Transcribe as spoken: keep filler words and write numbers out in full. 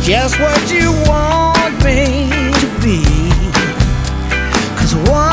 just what you want me to be. 'Cause one